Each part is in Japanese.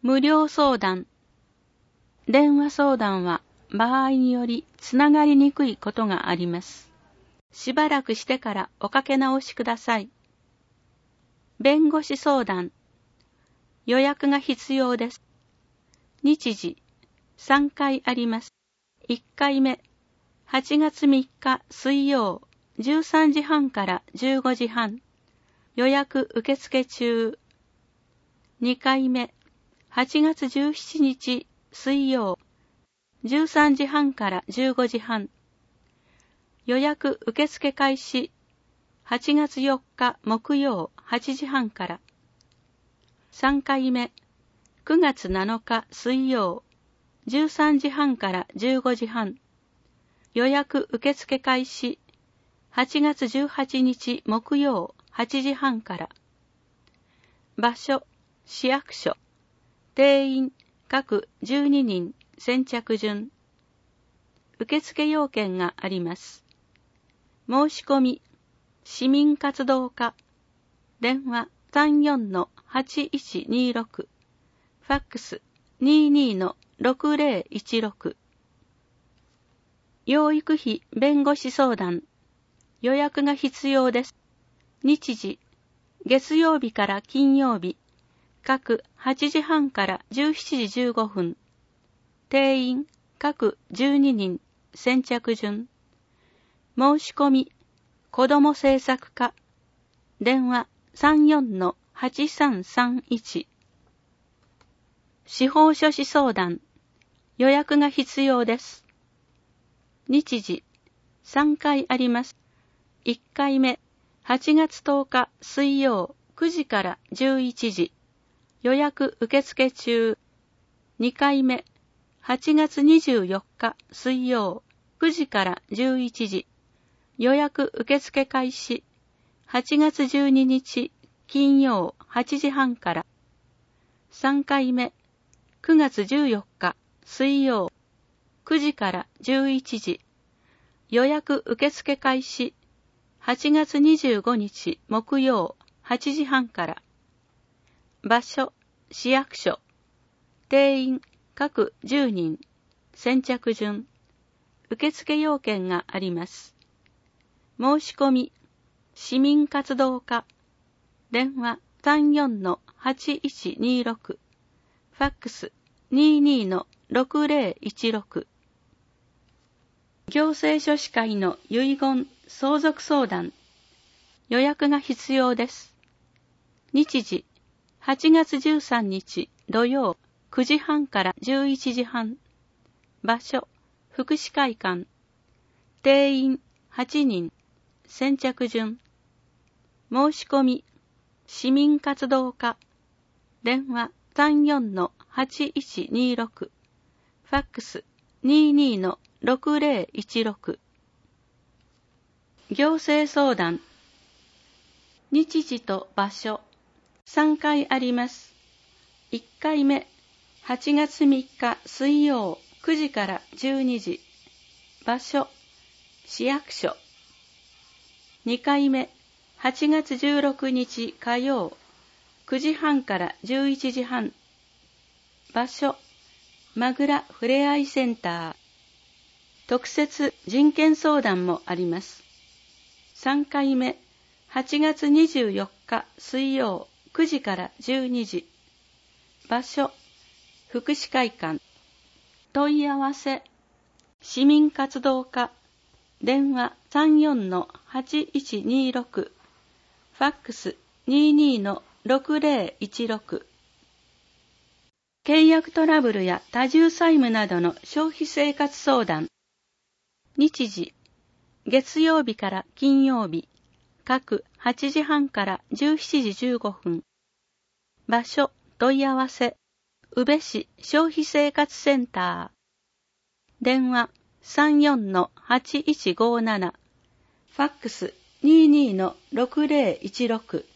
無料相談。電話相談は場合によりつながりにくいことがあります。しばらくしてからおかけ直しください。弁護士相談。予約が必要です。日時3回あります。1回目、8月3日水曜13時半から15時半。予約受付中。2回目、8月17日水曜13時半から15時半。予約受付開始。8月4日木曜8時半から。3回目、9月7日水曜13時半から15時半。予約受付開始。8月18日木曜8時半から。場所、市役所。定員、各12人、先着順。受付要件があります。申し込み、市民活動課。電話 34-8126。ファックス 22-6016。養育費弁護士相談。予約が必要です。日時、月曜日から金曜日。各8時半から17時15分。定員、各12人、先着順。申し込み、子ども政策課。電話 34-8331。司法書士相談。予約が必要です。日時、3回あります。1回目、8月10日水曜9時から11時。予約受付中。2回目、8月24日水曜9時から11時。予約受付開始。8月12日金曜8時半から。3回目、9月14日水曜9時から11時。予約受付開始。8月25日木曜8時半から。場所、市役所。定員、各10人。先着順。受付要件があります。申し込み、市民活動課。電話 34-8126。ファックス 22-6016。行政書士会の遺言相続相談。予約が必要です。日時、8月13日土曜9時半から11時半。場所、福祉会館。定員8人。先着順。申し込み、市民活動課。電話 34-8126。ファックス 22-6016。行政相談。日時と場所。3回あります。1回目、8月3日水曜9時から12時。場所、市役所。2回目、8月16日火曜9時半から11時半。場所、まぐらふれあいセンター。特設人権相談もあります。3回目、8月24日水曜9時から12時。場所、福祉会館。問い合わせ、市民活動課。電話 34-8126。ファックス 22-6016。契約トラブルや多重債務などの消費生活相談。日時、月曜日から金曜日。各8時半から17時15分。場所、問い合わせ、宇部市消費生活センター。電話 34-8157。ファックス 22-6016。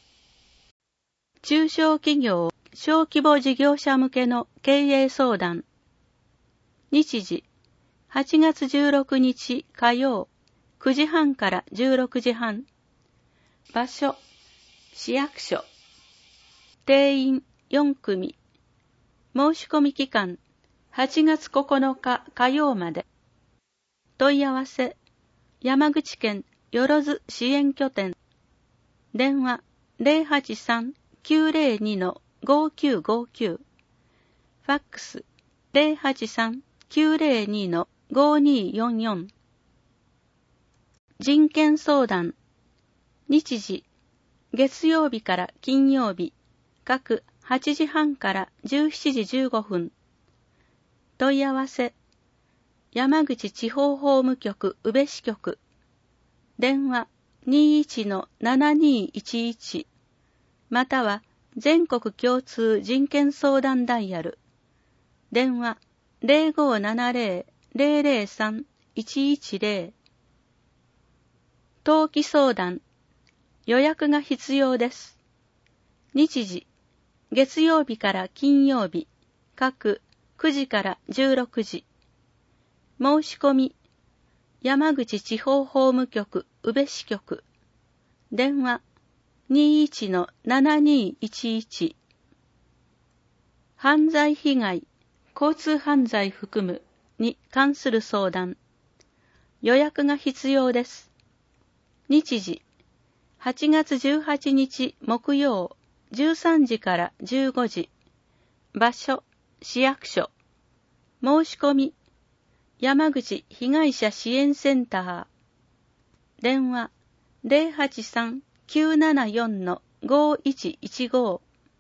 中小企業、小規模事業者向けの経営相談。日時、8月16日火曜9時半から16時半。場所、市役所。定員4組。 申し込み期間8月9日火曜まで。問い合わせ、山口県よろず支援拠点。電話083-902-5959。ファックス083-902-5244。人権相談。日時、月曜日から金曜日、各8時半から17時15分。問い合わせ、山口地方法務局宇部支局。電話21-7211。または全国共通人権相談ダイヤル。電話0570-003-110。登記相談。予約が必要です。日時、月曜日から金曜日、各9時から16時。申し込み、山口地方法務局宇部支局。電話21-7211。犯罪被害、交通犯罪含むに関する相談。予約が必要です。日時、8月18日木曜13時から15時。場所、市役所。申し込み、山口被害者支援センター。電話083-974-5115。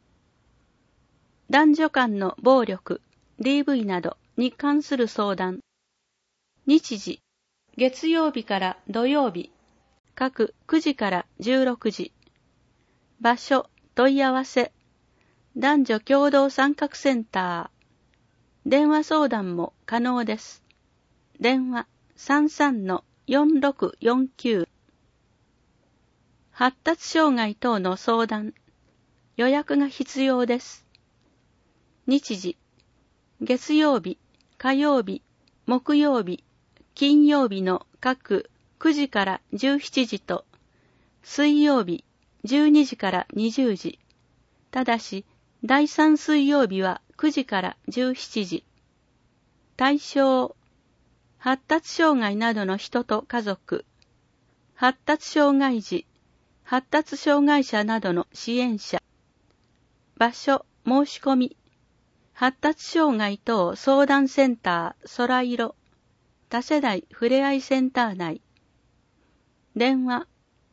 男女間の暴力、DV などに関する相談。日時、月曜日から土曜日、各9時から16時。場所、問い合わせ、男女共同参画センター。電話相談も可能です。電話33-4649。発達障害等の相談。予約が必要です。日時、月曜日、火曜日、木曜日、金曜日の各9時から17時と、水曜日12時から20時。ただし、第3水曜日は9時から17時。対象、発達障害などの人と家族、発達障害児、発達障害者などの支援者。場所、申し込み、発達障害等相談センター空色、多世代ふれあいセンター内。電話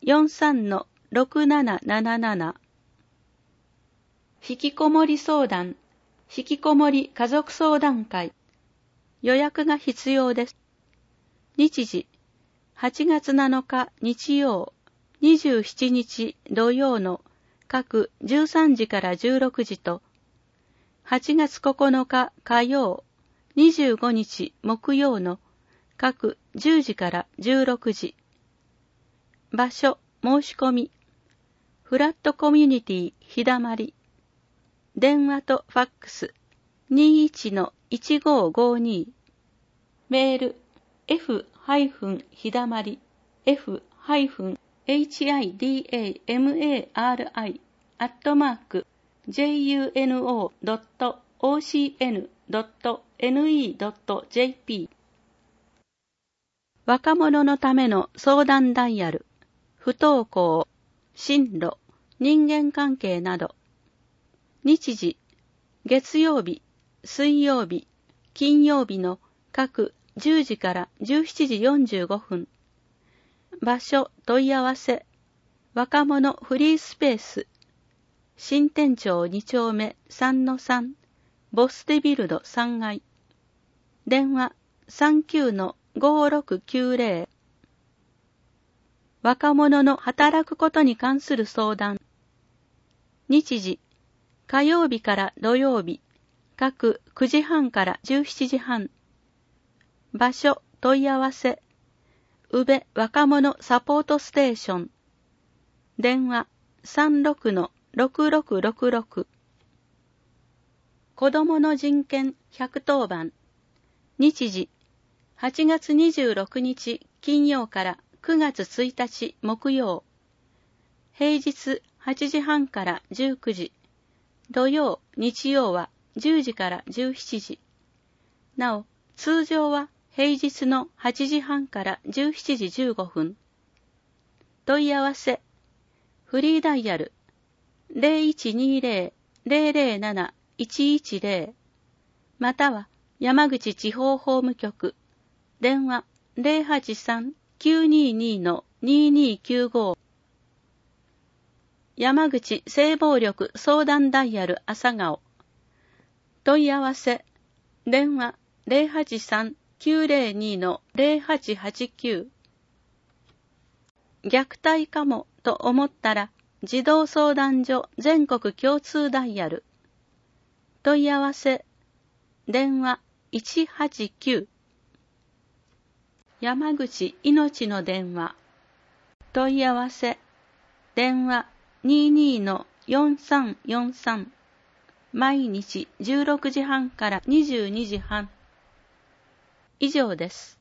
43-6777。引きこもり相談、引きこもり家族相談会。予約が必要です。日時、8月7日日曜、27日土曜の各13時から16時と、8月9日火曜、25日木曜の各10時から16時。場所、申し込み、フラットコミュニティひだまり。電話とファックス、21-1552。メール、f- ひだまり、hidamari、juno.ocn.ne.jp。若者のための相談ダイヤル、不登校、進路、人間関係など。日時、月曜日、水曜日、金曜日の各10時から17時45分。場所、問い合わせ、若者フリースペース、新店町2丁目 3-3、ボステビルド3階。電話39-5690。若者の働くことに関する相談。日時、火曜日から土曜日、各9時半から17時半。場所、問い合わせ、宇部若者サポートステーション。電話36-6666。子どもの人権110番。日時、8月26日金曜から9月1日木曜。平日8時半から19時。土曜、日曜は 10時から17時。なお、通常は平日の8時半から17時15分。問い合わせ、フリーダイヤル 0120-007-110 または山口地方法務局電話 083-922-2295 山口性暴力相談ダイヤル朝顔問い合わせ電話 083-902-0889 虐待かもと思ったら児童相談所全国共通ダイヤル問い合わせ電話189山口いのちの電話問い合わせ電話 22-4343 毎日16時半から22時半以上です。